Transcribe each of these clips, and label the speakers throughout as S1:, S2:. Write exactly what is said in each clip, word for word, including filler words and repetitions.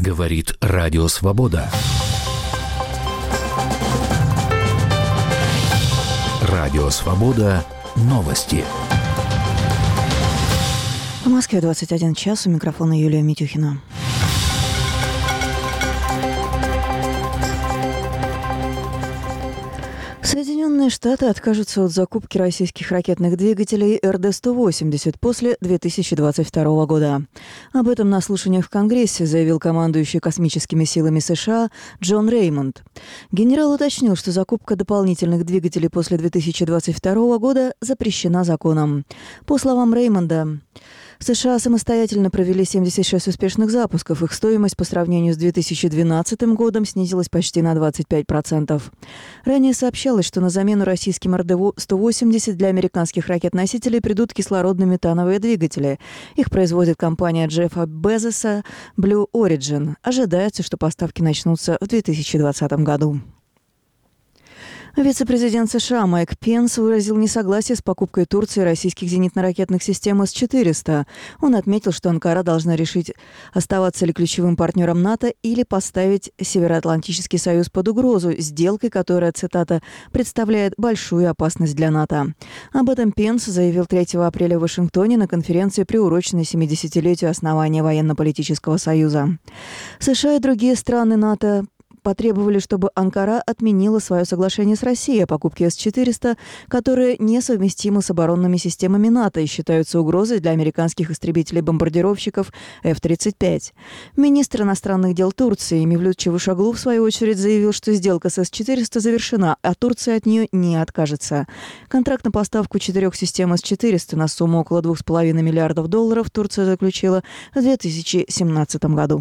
S1: Говорит Радио Свобода. Радио Свобода. Новости.
S2: В Москве двадцать один час. У микрофона Юлия Митюхина. Соединенные Штаты откажутся от закупки российских ракетных двигателей эр дэ сто восемьдесят после две тысячи двадцать второго года. Об этом на слушаниях в Конгрессе заявил командующий космическими силами США Джон Реймонд. Генерал уточнил, что закупка дополнительных двигателей после две тысячи двадцать второго года запрещена законом. По словам Реймонда, США самостоятельно провели семьдесят шесть успешных запусков. Их стоимость по сравнению с две тысячи двенадцатым годом снизилась почти на двадцать пять процентов. Ранее сообщалось, что на замену российским эр дэ сто восемьдесят для американских ракет-носителей придут кислородно-метановые двигатели. Их производит компания Джеффа Безоса Blue Origin. Ожидается, что поставки начнутся в две тысячи двадцатом году. Вице-президент США Майк Пенс выразил несогласие с покупкой Турции российских зенитно-ракетных систем эс четыреста. Он отметил, что Анкара должна решить, оставаться ли ключевым партнером НАТО или поставить Североатлантический союз под угрозу сделкой, которая, цитата, «представляет большую опасность для НАТО». Об этом Пенс заявил третьего апреля в Вашингтоне на конференции, приуроченной семидесятилетию основания военно-политического союза. США и другие страны НАТО потребовали, чтобы Анкара отменила свое соглашение с Россией о покупке эс четыреста, которые несовместимы с оборонными системами НАТО и считаются угрозой для американских истребителей-бомбардировщиков эф тридцать пять. Министр иностранных дел Турции Мевлют Чавушоглу, в свою очередь, заявил, что сделка с эс четыреста завершена, а Турция от нее не откажется. Контракт на поставку четырех систем эс четыреста на сумму около двух с половиной миллиардов долларов Турция заключила в две тысячи семнадцатом году.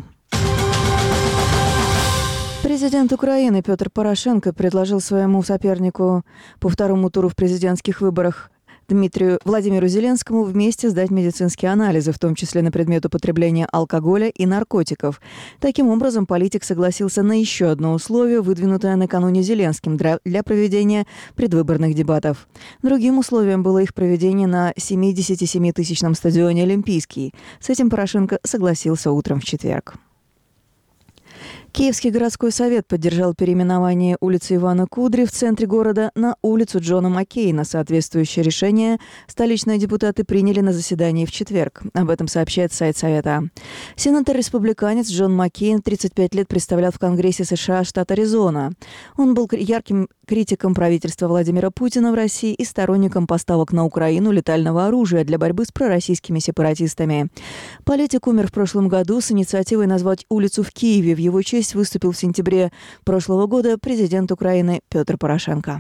S2: Президент Украины Петр Порошенко предложил своему сопернику по второму туру в президентских выборах Дмитрию Владимиру Зеленскому вместе сдать медицинские анализы, в том числе на предмет употребления алкоголя и наркотиков. Таким образом, политик согласился на еще одно условие, выдвинутое накануне Зеленским для проведения предвыборных дебатов. Другим условием было их проведение на семидесятисемитысячном стадионе «Олимпийский». С этим Порошенко согласился утром в четверг. Киевский городской совет поддержал переименование улицы Ивана Кудри в центре города на улицу Джона Маккейна. Соответствующее решение столичные депутаты приняли на заседании в четверг. Об этом сообщает сайт совета. Сенатор-республиканец Джон Маккейн тридцать пять лет представлял в Конгрессе США штат Аризона. Он был ярким критиком правительства Владимира Путина в России и сторонником поставок на Украину летального оружия для борьбы с пророссийскими сепаратистами. Политик умер в прошлом году с инициативой назвать улицу в Киеве. В его честь выступил в сентябре прошлого года президент Украины Петр Порошенко.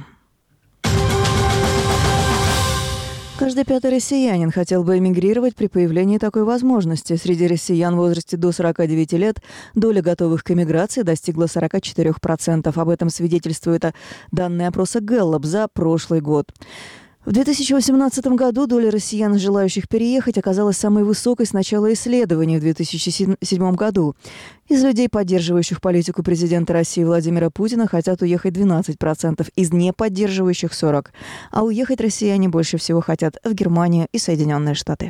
S2: Каждый пятый россиянин хотел бы эмигрировать при появлении такой возможности. Среди россиян в возрасте до сорока девяти лет доля готовых к эмиграции достигла сорок четыре процента. Об этом свидетельствуют данные опроса Гэллап за прошлый год. В две тысячи восемнадцатом году доля россиян, желающих переехать, оказалась самой высокой с начала исследований в две тысячи седьмом году. Из людей, поддерживающих политику президента России Владимира Путина, хотят уехать двенадцать процентов, из неподдерживающих – сорок процентов. А уехать россияне больше всего хотят в Германию и Соединенные Штаты.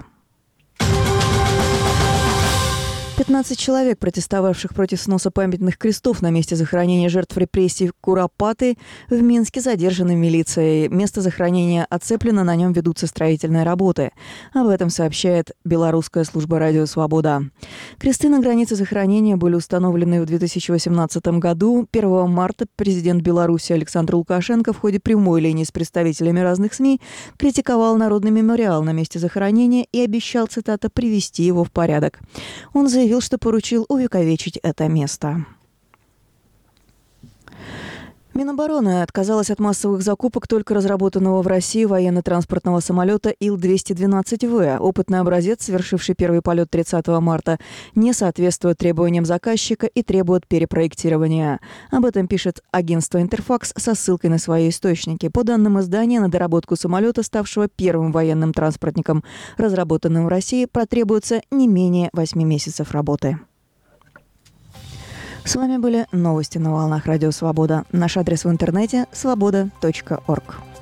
S2: пятнадцать человек, протестовавших против сноса памятных крестов на месте захоронения жертв репрессий Куропаты в Минске, задержаны милицией. Место захоронения оцеплено, на нем ведутся строительные работы. Об этом сообщает белорусская служба «Радио Свобода». Кресты на границе захоронения были установлены в две тысячи восемнадцатом году. первого марта президент Беларуси Александр Лукашенко в ходе прямой линии с представителями разных СМИ критиковал Народный мемориал на месте захоронения и обещал, цитата, «привести его в порядок». Он заявил, заявил, что поручил увековечить это место. Минобороны отказалась от массовых закупок только разработанного в России военно-транспортного самолета Ил двести двенадцать вэ. Опытный образец, совершивший первый полет тридцатого марта, не соответствует требованиям заказчика и требует перепроектирования. Об этом пишет агентство «Интерфакс» со ссылкой на свои источники. По данным издания, на доработку самолета, ставшего первым военным транспортником, разработанным в России, потребуется не менее восьми месяцев работы. С вами были новости на волнах Радио Свобода. Наш адрес в интернете – свобода точка орг.